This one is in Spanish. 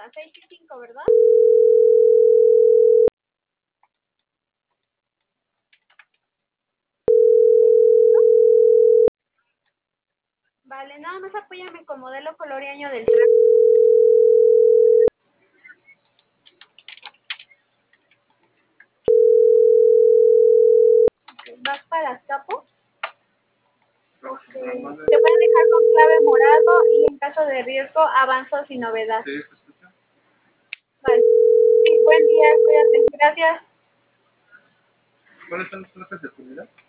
6 y 5, ¿verdad? Vale, nada más apóyame con modelo, color y año del tracto. ¿Vas para Azcapo? Okay. Te pueden dejar con clave morado y en caso de riesgo avanzo sin novedad. ¿Sí se escucha? Vale. Sí, buen día, cuídate. Gracias. ¿Cuáles son los planes de comida?